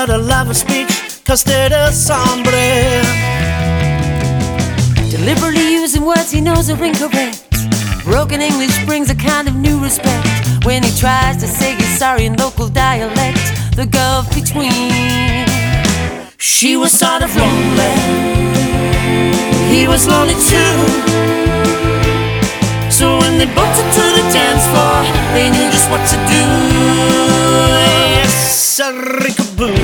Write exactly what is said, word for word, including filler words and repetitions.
but a lover's speech costed us hombre. Deliberately using words he knows are incorrect. Broken English brings a kind of new respect when he tries to say he's sorry in local dialect. The gulf between. She was sort of lonely, he was lonely too. So when they both took to the dance floor, they knew just what to do. Yes, sir.